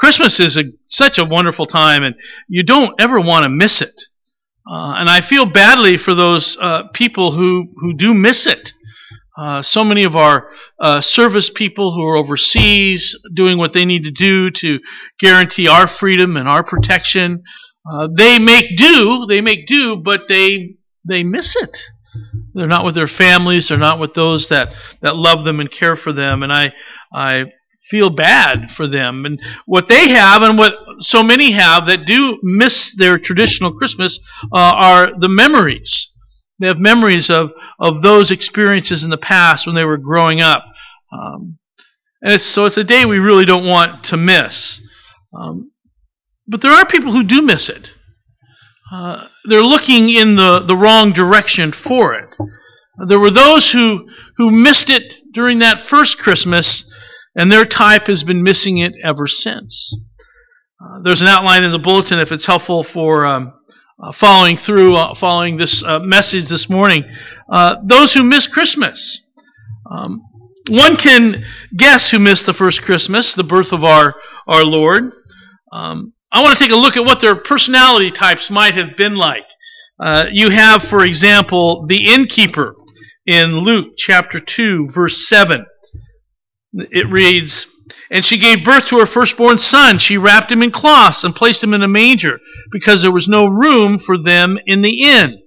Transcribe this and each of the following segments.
Christmas is such a wonderful time, and you don't ever want to miss it. And I feel badly for those people who do miss it. So many of our service people who are overseas doing what they need to do to guarantee our freedom and our protection, they make do, but they miss it. They're not with their families. They're not with those that love them and care for them. And I feel bad for them. And what they have and what so many have that do miss their traditional Christmas are the memories. They have memories of those experiences in the past when they were growing up. And it's a day we really don't want to miss. But there are people who do miss it. They're looking in the wrong direction for it. There were those who missed it during that first Christmas, and their type has been missing it ever since. There's an outline in the bulletin if it's helpful for following this message this morning. Those who miss Christmas. One can guess who missed the first Christmas, the birth of our Lord. I want to take a look at what their personality types might have been like. You have, for example, the innkeeper in Luke chapter 2, verse 7. It reads, "And she gave birth to her firstborn son. She wrapped him in cloths and placed him in a manger, because there was no room for them in the inn."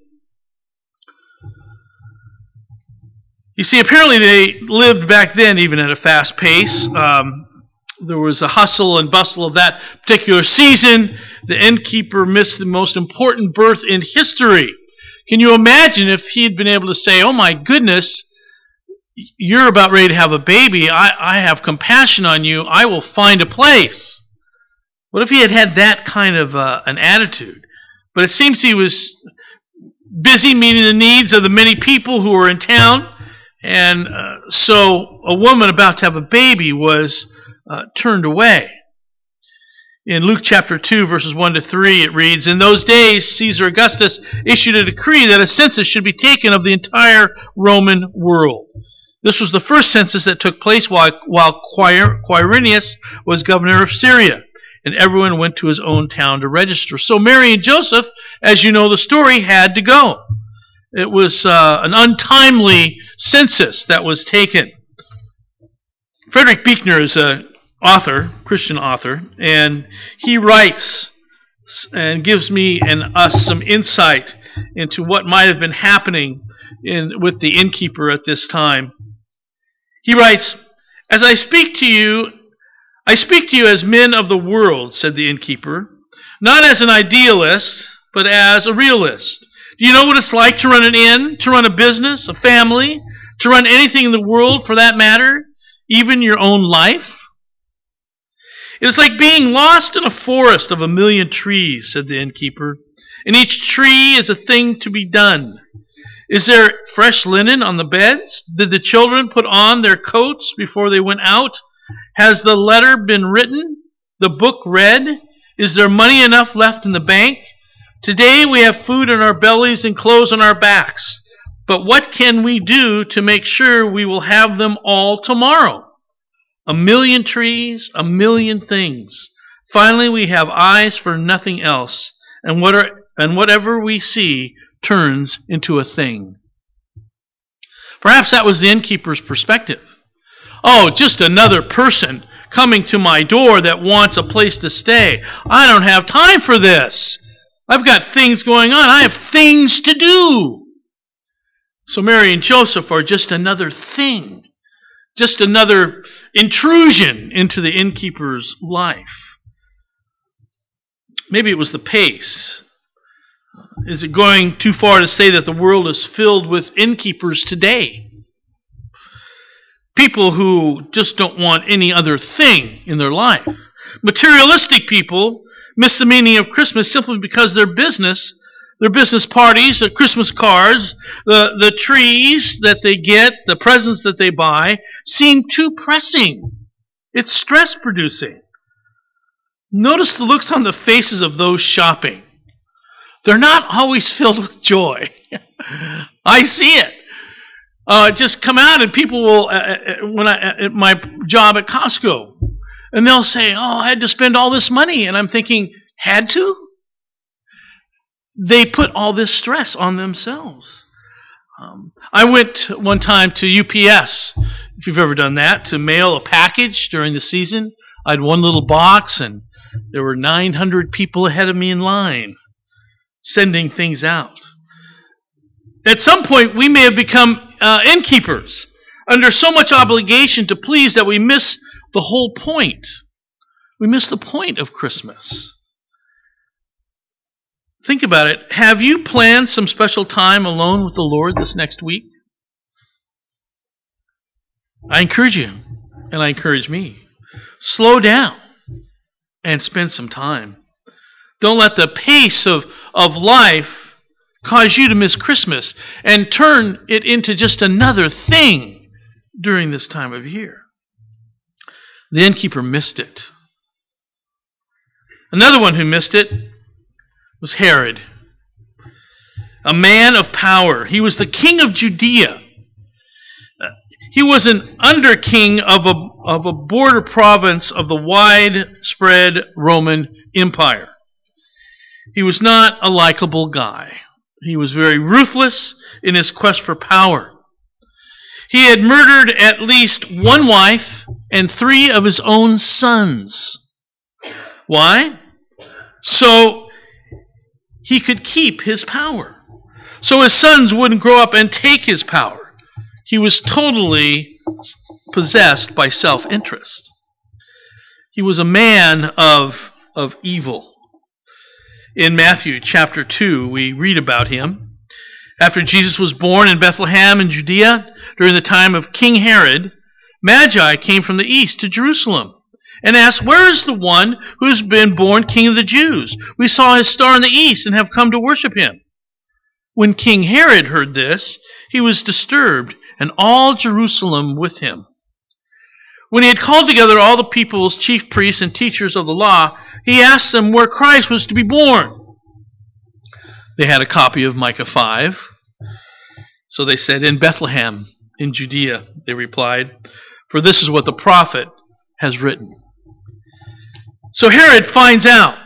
You see, apparently they lived back then even at a fast pace. There was a hustle and bustle of that particular season. The innkeeper missed the most important birth in history. Can you imagine if he had been able to say, "Oh my goodness, you're about ready to have a baby. I have compassion on you. I will find a place." What if he had had that kind of an attitude? But it seems he was busy meeting the needs of the many people who were in town. And so a woman about to have a baby was turned away. In Luke chapter 2, verses 1 to 3, it reads, "In those days, Caesar Augustus issued a decree that a census should be taken of the entire Roman world. This was the first census that took place while Quirinius was governor of Syria, and everyone went to his own town to register. So Mary and Joseph, as you know the story, had to go. It was an untimely census that was taken." Frederick Buechner is an author, Christian author, and he writes and gives me and us some insight into what might have been happening with the innkeeper at this time. He writes, "As I speak to you as men of the world," said the innkeeper, "not as an idealist, but as a realist. Do you know what it's like to run an inn, to run a business, a family, to run anything in the world for that matter, even your own life? It is like being lost in a forest of 1,000,000 trees," said the innkeeper, "and each tree is a thing to be done. Is there fresh linen on the beds? Did the children put on their coats before they went out? Has the letter been written? The book read? Is there money enough left in the bank? Today we have food in our bellies and clothes on our backs. But what can we do to make sure we will have them all tomorrow? 1,000,000 trees, 1,000,000 things. Finally, we have eyes for nothing else, and whatever we see turns into a thing." Perhaps that was the innkeeper's perspective. Oh, just another person coming to my door that wants a place to stay. I don't have time for this. I've got things going on. I have things to do. So Mary and Joseph are just another thing, just another intrusion into the innkeeper's life. Maybe it was the pace. Is it going too far to say that the world is filled with innkeepers today? People who just don't want any other thing in their life. Materialistic people miss the meaning of Christmas simply because their business parties, their Christmas cards, the trees that they get, the presents that they buy, seem too pressing. It's stress-producing. Notice the looks on the faces of those shopping. They're not always filled with joy. I see it. Just come out and people will, at my job at Costco, And they'll say, oh, I had to spend all this money. And I'm thinking, had to? They put all this stress on themselves. I went one time to UPS, if you've ever done that, to mail a package during the season. I had one little box, and there were 900 people ahead of me in line sending things out. At some point, we may have become innkeepers under so much obligation to please that we miss the whole point. We miss the point of Christmas. Think about it. Have you planned some special time alone with the Lord this next week? I encourage you, and I encourage me. Slow down and spend some time. Don't let the pace of life cause you to miss Christmas and turn it into just another thing during this time of year. The innkeeper missed it. Another one who missed it was Herod, a man of power. He was the king of Judea. He was an under king of a border province of the widespread Roman Empire. He was not a likable guy. He was very ruthless in his quest for power. He had murdered at least one wife and 3 of his own sons. Why? So he could keep his power. So his sons wouldn't grow up and take his power. He was totally possessed by self-interest. He was a man of evil. In Matthew chapter 2, we read about him. After Jesus was born in Bethlehem in Judea, during the time of King Herod, Magi came from the east to Jerusalem and asked, "Where is the one who has been born King of the Jews? We saw his star in the east and have come to worship him." When King Herod heard this, he was disturbed, and all Jerusalem with him. When he had called together all the people's chief priests and teachers of the law, he asked them where Christ was to be born. They had a copy of Micah 5. So they said, "In Bethlehem, in Judea," they replied, "for this is what the prophet has written." So Herod finds out.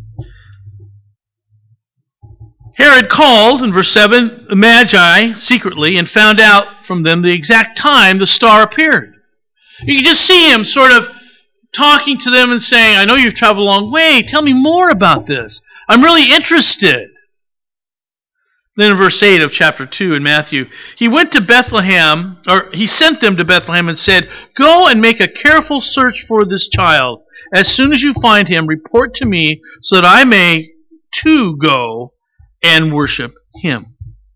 Herod called, in verse 7, the Magi secretly and found out from them the exact time the star appeared. You can just see him sort of talking to them and saying, "I know you've traveled a long way. Tell me more about this. I'm really interested." Then in verse 8 of chapter 2 in Matthew, he went to Bethlehem, or he sent them to Bethlehem and said, "Go and make a careful search for this child. As soon as you find him, report to me so that I may too go and worship him."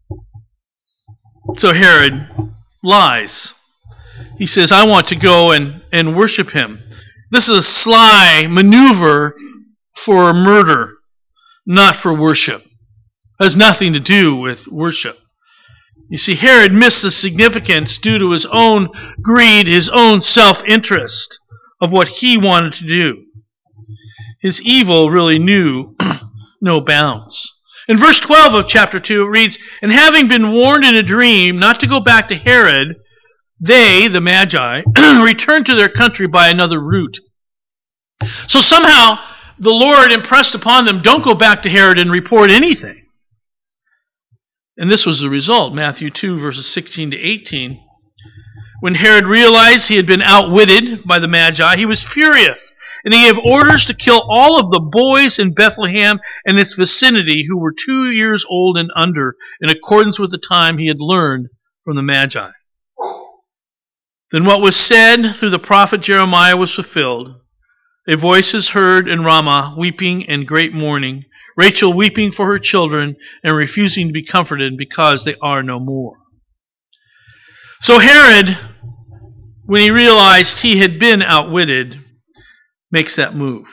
So Herod lies. He says, "I want to go and worship him." This is a sly maneuver for murder, not for worship. It has nothing to do with worship. You see, Herod missed the significance due to his own greed, his own self-interest of what he wanted to do. His evil really knew no bounds. In verse 12 of chapter 2, it reads, "And having been warned in a dream not to go back to Herod, they," the Magi, "returned to their country by another route." So somehow the Lord impressed upon them, don't go back to Herod and report anything. And this was the result, Matthew 2, verses 16 to 18. When Herod realized he had been outwitted by the Magi, he was furious, and he gave orders to kill all of the boys in Bethlehem and its vicinity who were 2 years old and under, in accordance with the time he had learned from the Magi. Then what was said through the prophet Jeremiah was fulfilled. A voice is heard in Ramah, weeping and great mourning, Rachel weeping for her children and refusing to be comforted because they are no more. So Herod, when he realized he had been outwitted, makes that move.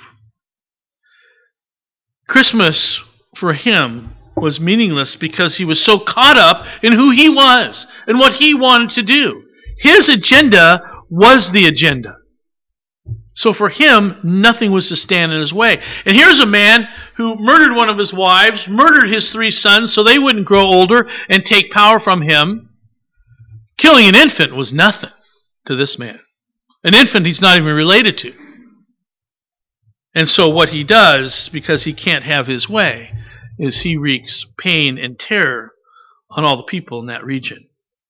Christmas for him was meaningless because he was so caught up in who he was and what he wanted to do. His agenda was the agenda. So for him, nothing was to stand in his way. And here's a man who murdered one of his wives, murdered his 3 sons so they wouldn't grow older and take power from him. Killing an infant was nothing to this man. An infant he's not even related to. And so what he does, because he can't have his way, is he wreaks pain and terror on all the people in that region.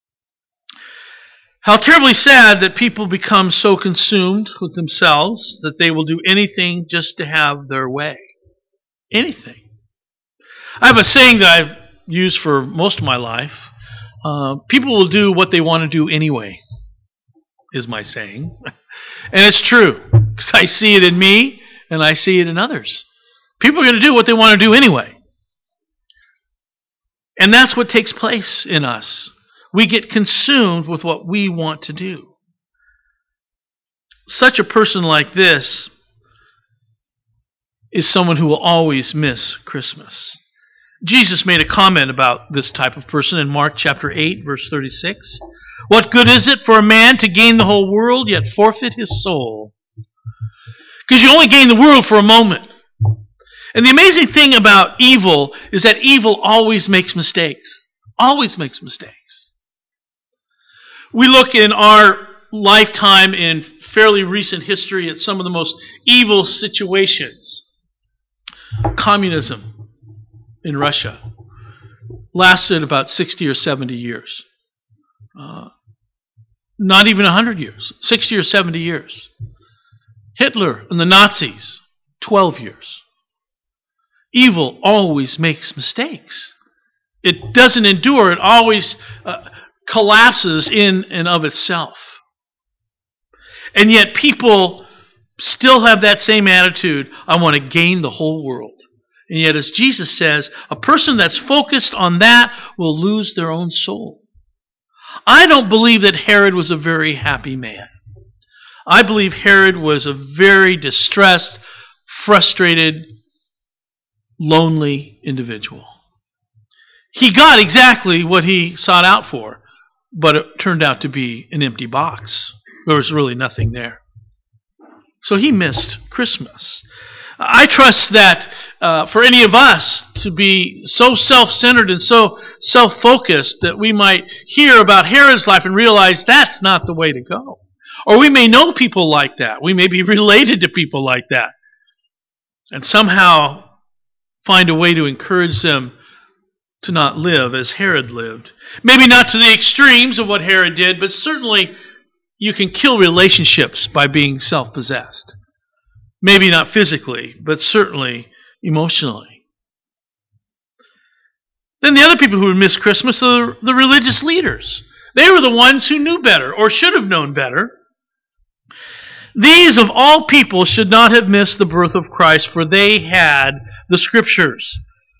How terribly sad that people become so consumed with themselves that they will do anything just to have their way. Anything. I have a saying that I've used for most of my life. People will do what they want to do anyway, is my saying. And it's true, because I see it in me and I see it in others. People are going to do what they want to do anyway. And that's what takes place in us. We get consumed with what we want to do. Such a person like this is someone who will always miss Christmas. Jesus made a comment about this type of person in Mark chapter 8, verse 36. What good is it for a man to gain the whole world, yet forfeit his soul? Because you only gain the world for a moment. And the amazing thing about evil is that evil always makes mistakes. Always makes mistakes. We look in our lifetime in fairly recent history at some of the most evil situations. Communism in Russia lasted about 60 or 70 years. Not even 100 years. 60 or 70 years. Hitler and the Nazis, 12 years. Evil always makes mistakes. It doesn't endure. It always collapses in and of itself. And yet people still have that same attitude. I want to gain the whole world. And yet, as Jesus says, a person that's focused on that will lose their own soul. I don't believe that Herod was a very happy man. I believe Herod was a very distressed, frustrated, lonely individual. He got exactly what he sought out for, but it turned out to be an empty box. There was really nothing there. So he missed Christmas. I trust that for any of us to be so self-centered and so self-focused that we might hear about Herod's life and realize that's not the way to go. Or we may know people like that. We may be related to people like that. And somehow find a way to encourage them to not live as Herod lived. Maybe not to the extremes of what Herod did, but certainly you can kill relationships by being self-possessed. Maybe not physically, but certainly emotionally. Then the other people who would miss Christmas are the religious leaders. They were the ones who knew better, or should have known better. These of all people should not have missed the birth of Christ, for they had the Scriptures.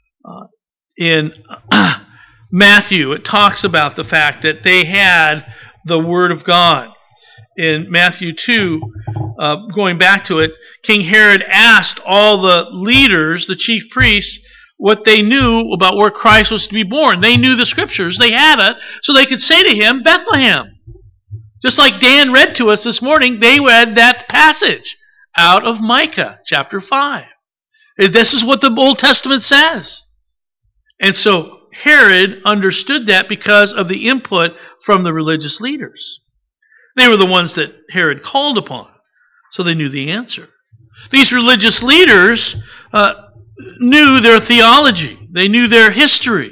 In Matthew, it talks about the fact that they had the Word of God. In Matthew 2, going back to it, King Herod asked all the leaders, the chief priests, what they knew about where Christ was to be born. They knew the Scriptures. They had it, so they could say to him, Bethlehem. Just like Dan read to us this morning, they read that passage out of Micah chapter 5. This is what the Old Testament says. And so Herod understood that because of the input from the religious leaders. They were the ones that Herod called upon, so they knew the answer. These religious leaders knew their theology. They knew their history.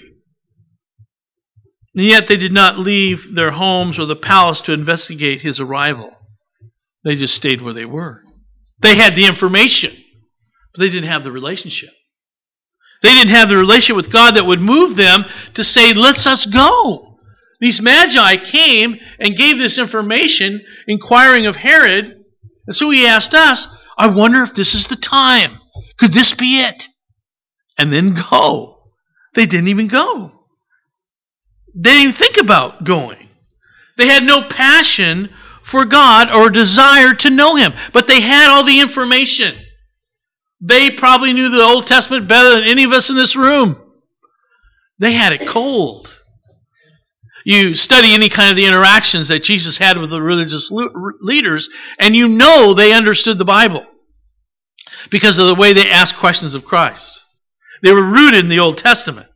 And yet they did not leave their homes or the palace to investigate his arrival. They just stayed where they were. They had the information, but they didn't have the relationship. They didn't have the relationship with God that would move them to say, let's us go. These magi came and gave this information, inquiring of Herod. And so he asked us, I wonder if this is the time. Could this be it? And then go. They didn't even go. They didn't even think about going. They had no passion for God or desire to know Him. But they had all the information. They probably knew the Old Testament better than any of us in this room. They had it cold. You study any kind of the interactions that Jesus had with the religious leaders, and you know they understood the Bible because of the way they asked questions of Christ. They were rooted in the Old Testament.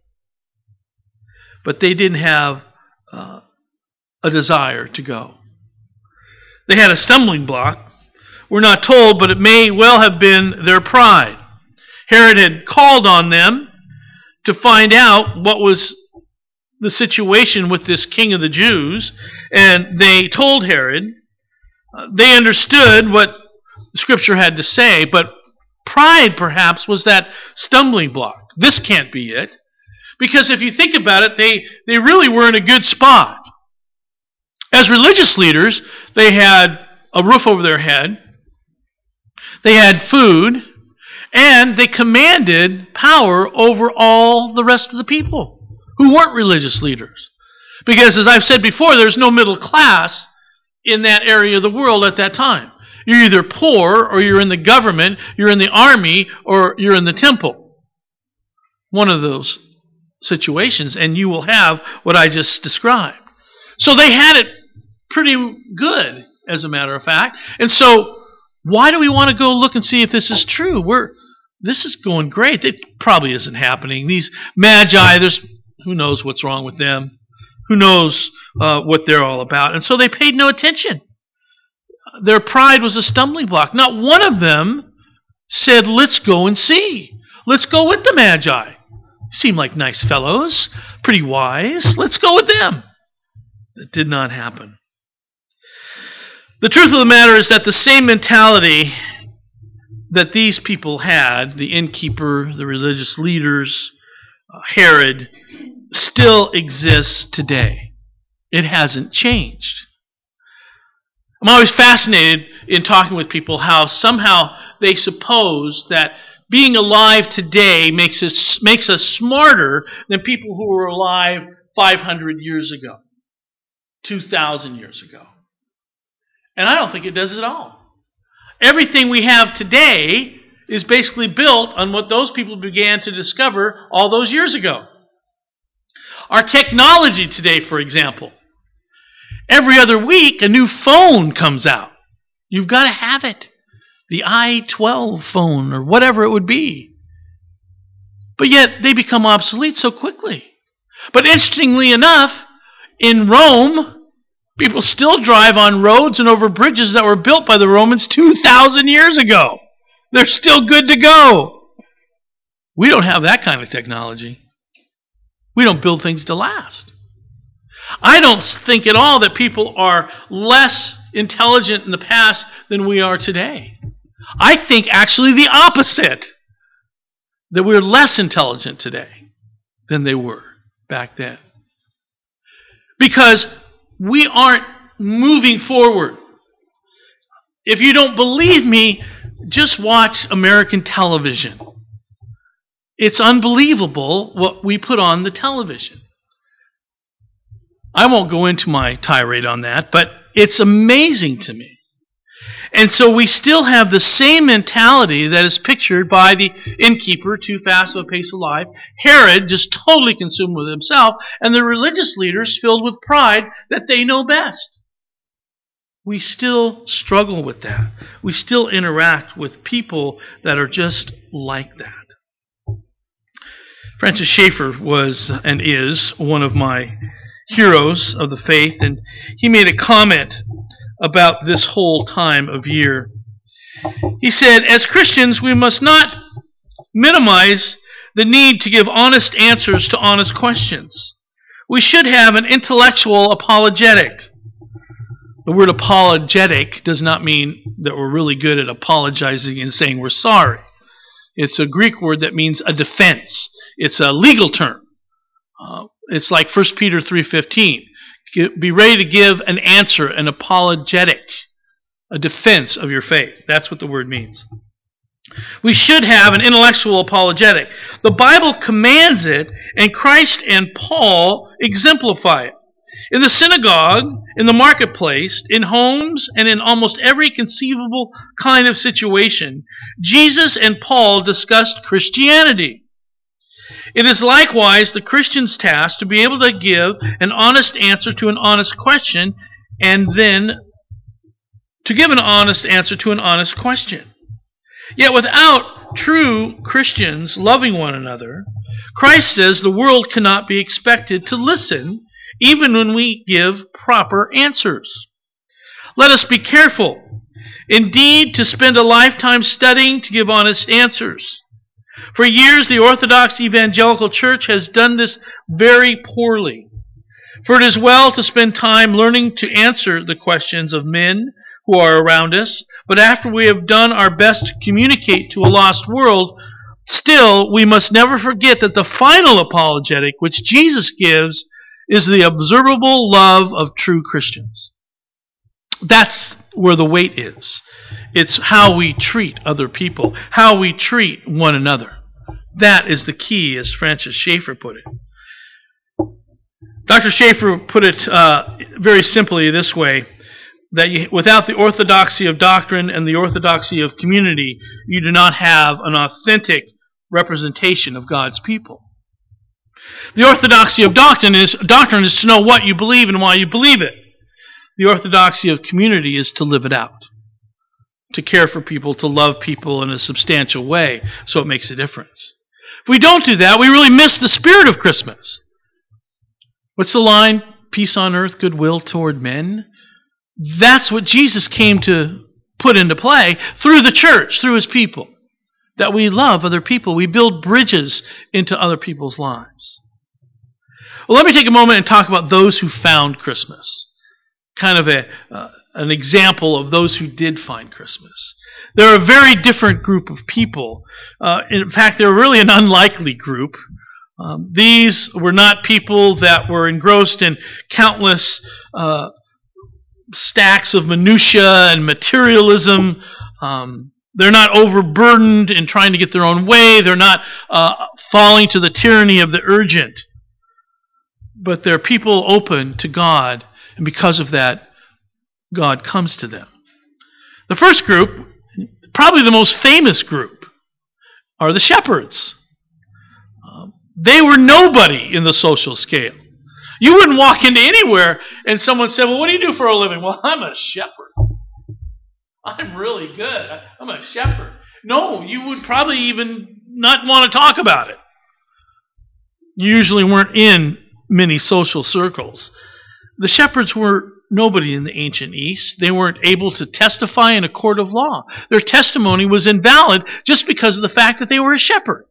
But they didn't have a desire to go. They had a stumbling block. We're not told, but it may well have been their pride. Herod had called on them to find out what was the situation with this king of the Jews, and they told Herod. They understood what the Scripture had to say, but pride perhaps was that stumbling block. This can't be it. Because if you think about it, they really were in a good spot. As religious leaders, they had a roof over their head, they had food, and they commanded power over all the rest of the people who weren't religious leaders. Because as I've said before, there's no middle class in that area of the world at that time. You're either poor, or you're in the government, you're in the army, or you're in the temple. One of those situations, and you will have what I just described. So they had it pretty good, as a matter of fact. And so, why do we want to go look and see if this is true? This is going great. It probably isn't happening. These magi, who knows what's wrong with them? Who knows what they're all about? And so they paid no attention. Their pride was a stumbling block. Not one of them said, let's go and see. Let's go with the magi. Seem like nice fellows, pretty wise. Let's go with them. That did not happen. The truth of the matter is that the same mentality that these people had, the innkeeper, the religious leaders, Herod, still exists today. It hasn't changed. I'm always fascinated in talking with people how somehow they suppose that being alive today makes us smarter than people who were alive 500 years ago, 2,000 years ago. And I don't think it does at all. Everything we have today is basically built on what those people began to discover all those years ago. Our technology today, for example, every other week a new phone comes out. You've got to have it. The i12 phone or whatever it would be. But yet they become obsolete so quickly. But interestingly enough, in Rome, people still drive on roads and over bridges that were built by the Romans 2,000 years ago. They're still good to go. We don't have that kind of technology. We don't build things to last. I don't think at all that people are less intelligent in the past than we are today. I think actually the opposite, that we're less intelligent today than they were back then. Because we aren't moving forward. If you don't believe me, just watch American television. It's unbelievable what we put on the television. I won't go into my tirade on that, but it's amazing to me. And so we still have the same mentality that is pictured by the innkeeper, too fast of a pace of life, Herod, just totally consumed with himself, and the religious leaders filled with pride that they know best. We still struggle with that. We still interact with people that are just like that. Francis Schaeffer was and is one of my heroes of the faith, and he made a comment about this whole time of year. He said, as Christians, we must not minimize the need to give honest answers to honest questions. We should have an intellectual apologetic. The word apologetic does not mean that we're really good at apologizing and saying we're sorry. It's a Greek word that means a defense. It's a legal term. It's like 1 Peter 3:15. Be ready to give an answer, an apologetic, a defense of your faith. That's what the word means. We should have an intellectual apologetic. The Bible commands it, and Christ and Paul exemplify it. In the synagogue, in the marketplace, in homes, and in almost every conceivable kind of situation, Jesus and Paul discussed Christianity. It is likewise the Christian's task to be able to give an honest answer to an honest question, and then to give an honest answer to an honest question. Yet without true Christians loving one another, Christ says the world cannot be expected to listen even when we give proper answers. Let us be careful Indeed, to spend a lifetime studying to give honest answers. For years, the Orthodox Evangelical Church has done this very poorly. For it is well to spend time learning to answer the questions of men who are around us, but after we have done our best to communicate to a lost world, still we must never forget that the final apologetic which Jesus gives is the observable love of true Christians. That's where the weight is. It's how we treat other people, how we treat one another. That is the key, as Francis Schaeffer put it. Dr. Schaeffer put it very simply this way, that without the orthodoxy of doctrine and the orthodoxy of community, you do not have an authentic representation of God's people. The orthodoxy of doctrine is to know what you believe and why you believe it. The orthodoxy of community is to live it out, to care for people, to love people in a substantial way, so it makes a difference. If we don't do that, we really miss the spirit of Christmas. What's the line? Peace on earth, goodwill toward men. That's what Jesus came to put into play through the church, through his people. That we love other people. We build bridges into other people's lives. Well, let me take a moment and talk about those who found Christmas. Kind of an example of those who did find Christmas. They're a very different group of people. In fact, they're really an unlikely group. These were not people that were engrossed in countless stacks of minutia and materialism. They're not overburdened in trying to get their own way. They're not falling to the tyranny of the urgent. But they're people open to God, and because of that, God comes to them. The first group, probably the most famous group, are the shepherds. They were nobody in the social scale. You wouldn't walk into anywhere and someone said, well, what do you do for a living? Well, I'm a shepherd. I'm really good. I'm a shepherd. No, you would probably even not want to talk about it. You usually weren't in many social circles. The shepherds were nobody in the ancient East. They weren't able to testify in a court of law. Their testimony was invalid just because of the fact that they were a shepherd.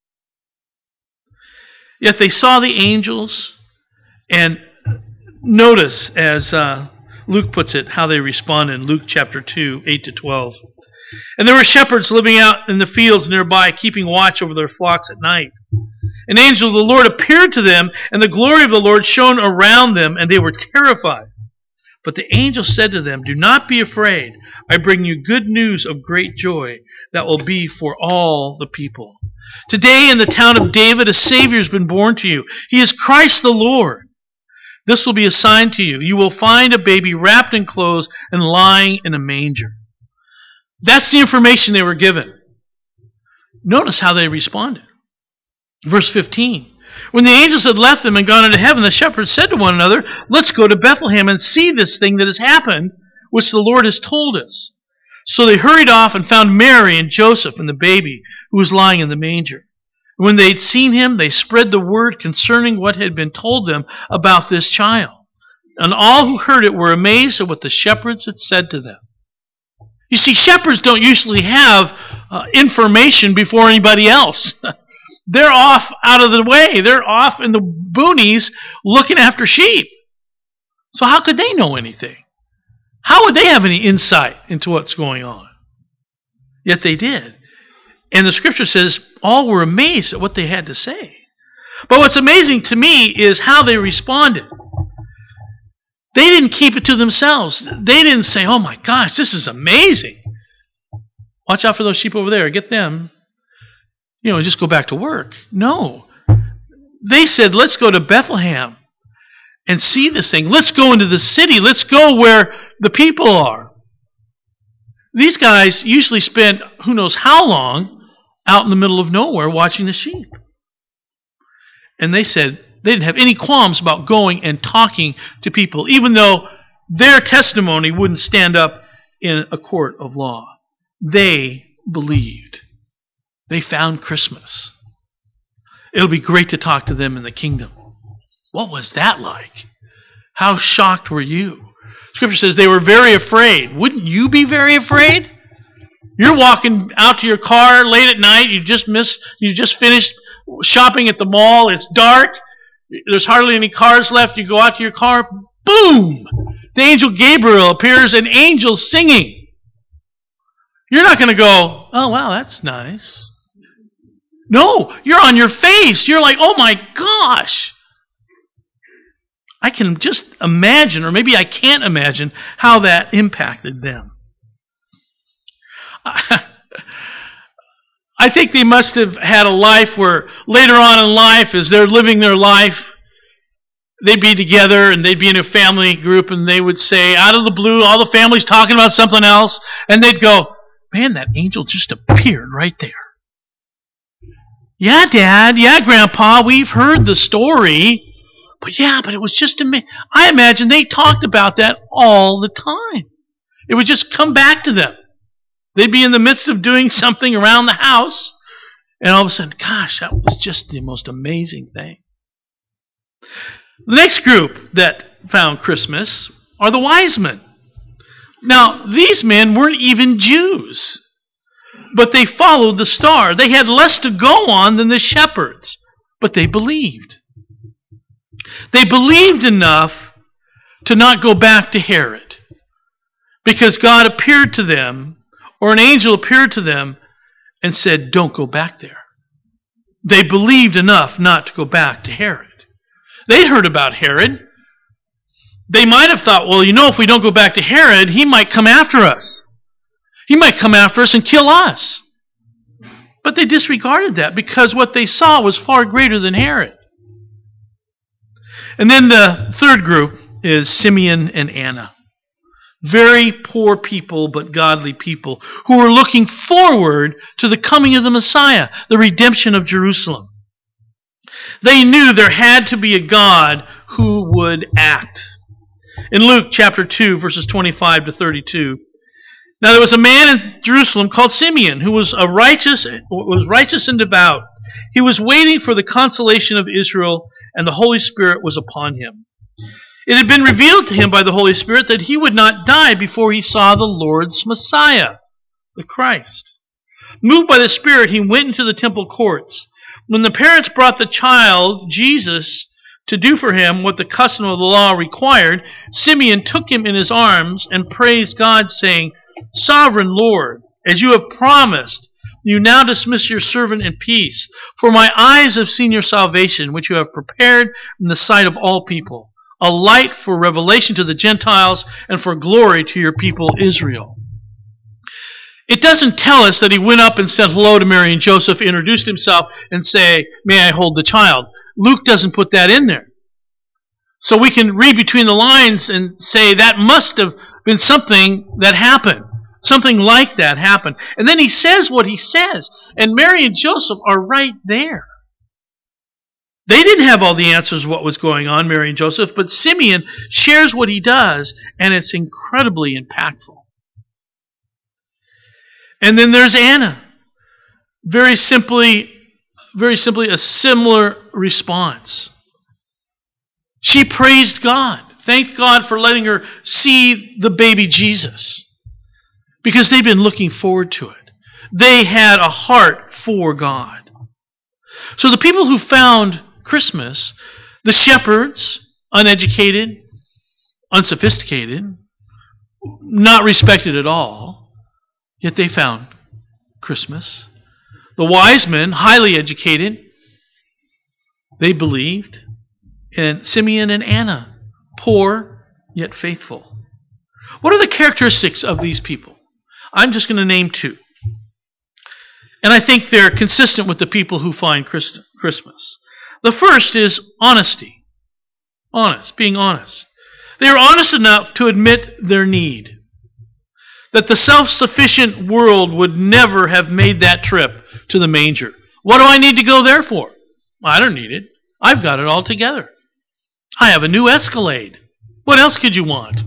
Yet they saw the angels, and notice, as Luke puts it, how they respond in Luke chapter 2, 8-12. And there were shepherds living out in the fields nearby, keeping watch over their flocks at night. An angel of the Lord appeared to them, and the glory of the Lord shone around them, and they were terrified. But the angel said to them, do not be afraid. I bring you good news of great joy that will be for all the people. Today in the town of David, a Savior has been born to you. He is Christ the Lord. This will be a sign to you. You will find a baby wrapped in clothes and lying in a manger. That's the information they were given. Notice how they responded. Verse 15. When the angels had left them and gone into heaven, the shepherds said to one another, let's go to Bethlehem and see this thing that has happened, which the Lord has told us. So they hurried off and found Mary and Joseph and the baby who was lying in the manger. When they had seen him, they spread the word concerning what had been told them about this child. And all who heard it were amazed at what the shepherds had said to them. You see, shepherds don't usually have information before anybody else. They're off out of the way. They're off in the boonies looking after sheep. So how could they know anything? How would they have any insight into what's going on? Yet they did. And the scripture says all were amazed at what they had to say. But what's amazing to me is how they responded. They didn't keep it to themselves. They didn't say, oh my gosh, this is amazing. Watch out for those sheep over there. Get them. Just go back to work. No. They said, let's go to Bethlehem and see this thing. Let's go into the city. Let's go where the people are. These guys usually spend who knows how long out in the middle of nowhere watching the sheep. And they said they didn't have any qualms about going and talking to people, even though their testimony wouldn't stand up in a court of law. They believed. They found Christmas. It'll be great to talk to them in the kingdom. What was that like? How shocked were you? Scripture says they were very afraid. Wouldn't you be very afraid? You're walking out to your car late at night. You just finished shopping at the mall. It's dark. There's hardly any cars left. You go out to your car. Boom! The angel Gabriel appears, and angels singing. You're not going to go, oh, wow, that's nice. No, you're on your face. You're like, oh my gosh. I can just imagine, or maybe I can't imagine, how that impacted them. I think they must have had a life where later on in life, as they're living their life, they'd be together and they'd be in a family group and they would say, out of the blue, all the family's talking about something else, and they'd go, man, that angel just appeared right there. Yeah, Dad. Yeah, Grandpa. We've heard the story. But it was just amazing. I imagine they talked about that all the time. It would just come back to them. They'd be in the midst of doing something around the house, and all of a sudden, gosh, that was just the most amazing thing. The next group that found Christmas are the wise men. Now, these men weren't even Jews, but they followed the star. They had less to go on than the shepherds, but they believed. They believed enough to not go back to Herod, because God appeared to them, or an angel appeared to them and said, don't go back there. They believed enough not to go back to Herod. They'd heard about Herod. They might have thought, well, if we don't go back to Herod, he might come after us. He might come after us and kill us. But they disregarded that because what they saw was far greater than Herod. And then the third group is Simeon and Anna. Very poor people, but godly people who were looking forward to the coming of the Messiah, the redemption of Jerusalem. They knew there had to be a God who would act. In Luke chapter 2, verses 25 to 32, now there was a man in Jerusalem called Simeon who was righteous and devout. He was waiting for the consolation of Israel, and the Holy Spirit was upon him. It had been revealed to him by the Holy Spirit that he would not die before he saw the Lord's Messiah, the Christ. Moved by the Spirit, he went into the temple courts. When the parents brought the child, Jesus, to do for him what the custom of the law required, Simeon took him in his arms and praised God, saying, Sovereign Lord, as you have promised, you now dismiss your servant in peace. For my eyes have seen your salvation, which you have prepared in the sight of all people, a light for revelation to the Gentiles and for glory to your people Israel. It doesn't tell us that he went up and said hello to Mary and Joseph, introduced himself, and say, may I hold the child? Luke doesn't put that in there. So we can read between the lines and say that must have been something that happened. Something like that happened. And then he says what he says. And Mary and Joseph are right there. They didn't have all the answers to what was going on, Mary and Joseph, but Simeon shares what he does, and it's incredibly impactful. And then there's Anna. Very simply a similar response. She praised God. Thanked God for letting her see the baby Jesus. Because they've been looking forward to it. They had a heart for God. So the people who found Christmas, the shepherds, uneducated, unsophisticated, not respected at all, yet they found Christmas. The wise men, highly educated, they believed. And Simeon and Anna, poor yet faithful. What are the characteristics of these people? I'm just going to name two. And I think they're consistent with the people who find Christmas. The first is honesty. Being honest. They are honest enough to admit their need. That the self-sufficient world would never have made that trip to the manger. What do I need to go there for? I don't need it. I've got it all together. I have a new Escalade. What else could you want?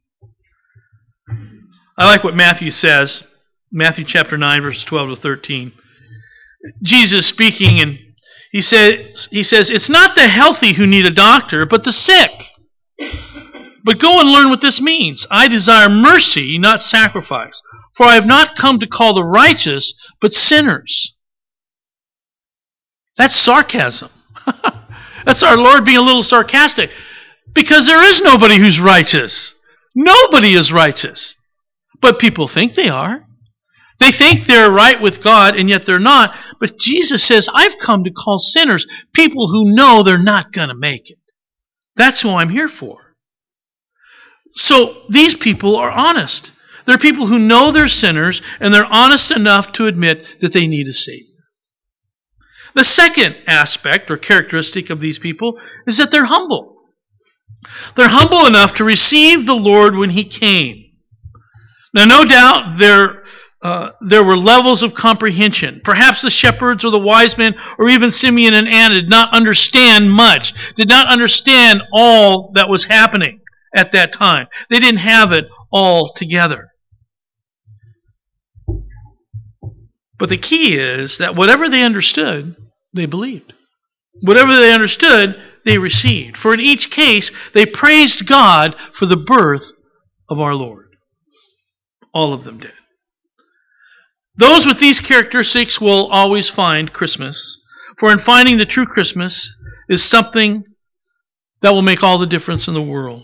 I like what Matthew says. Matthew chapter 9, verses 12 to 13. Jesus speaking, and he says, it's not the healthy who need a doctor, but the sick. But go and learn what this means. I desire mercy, not sacrifice. For I have not come to call the righteous, but sinners. That's sarcasm. That's our Lord being a little sarcastic. Because there is nobody who's righteous. Nobody is righteous. But people think they are. They think they're right with God, and yet they're not. But Jesus says, I've come to call sinners, people who know they're not going to make it. That's who I'm here for. So these people are honest. They're people who know they're sinners, and they're honest enough to admit that they need a Savior. The second aspect or characteristic of these people is that they're humble. They're humble enough to receive the Lord when He came. Now, no doubt there were levels of comprehension. Perhaps the shepherds or the wise men or even Simeon and Anna did not understand much, did not understand all that was happening at that time. They didn't have it all together. But the key is that whatever they understood, they believed. Whatever they understood, they received. For in each case, they praised God for the birth of our Lord. All of them did. Those with these characteristics will always find Christmas. For in finding the true Christmas is something that will make all the difference in the world.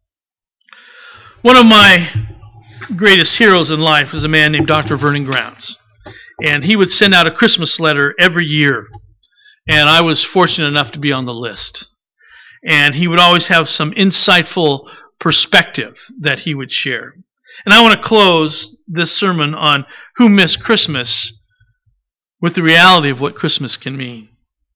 One of my greatest heroes in life was a man named Dr. Vernon Grounds. And he would send out a Christmas letter every year. And I was fortunate enough to be on the list. And he would always have some insightful perspective that he would share. And I want to close this sermon on Who Missed Christmas with the reality of what Christmas can mean.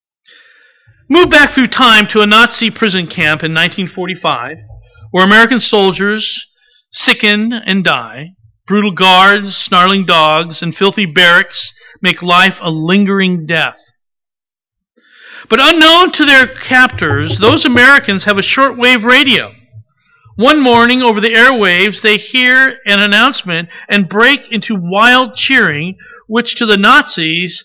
Move back through time to a Nazi prison camp in 1945, where American soldiers sicken and die. Brutal guards, snarling dogs, and filthy barracks make life a lingering death. But unknown to their captors, those Americans have a shortwave radio. One morning, over the airwaves, they hear an announcement and break into wild cheering, which to the Nazis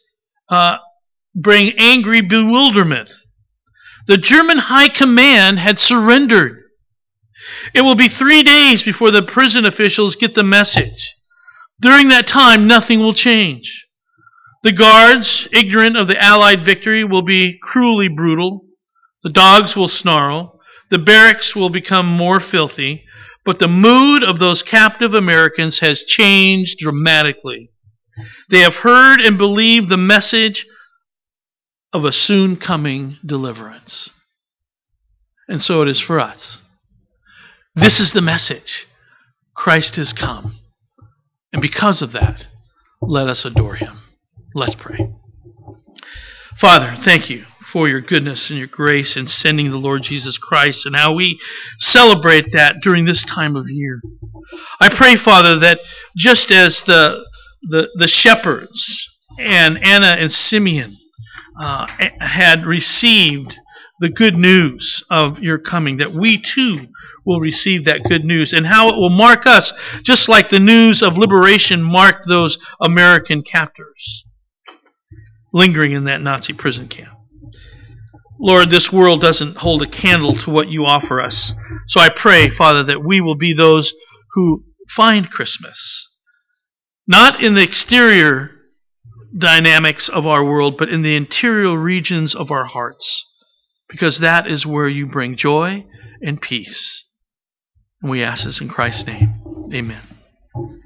bring angry bewilderment. The German High Command had surrendered. It will be 3 days before the prison officials get the message. During that time, nothing will change. The guards, ignorant of the Allied victory, will be cruelly brutal. The dogs will snarl. The barracks will become more filthy, but the mood of those captive Americans has changed dramatically. They have heard and believed the message of a soon coming deliverance. And so it is for us. This is the message. Christ has come. And because of that, let us adore Him. Let's pray. Father, thank you for your goodness and your grace in sending the Lord Jesus Christ and how we celebrate that during this time of year. I pray, Father, that just as the shepherds and Anna and Simeon had received the good news of your coming, that we too will receive that good news and how it will mark us just like the news of liberation marked those American captors lingering in that Nazi prison camp. Lord, this world doesn't hold a candle to what you offer us. So I pray, Father, that we will be those who find Christmas, not in the exterior dynamics of our world, but in the interior regions of our hearts, because that is where you bring joy and peace. And we ask this in Christ's name. Amen.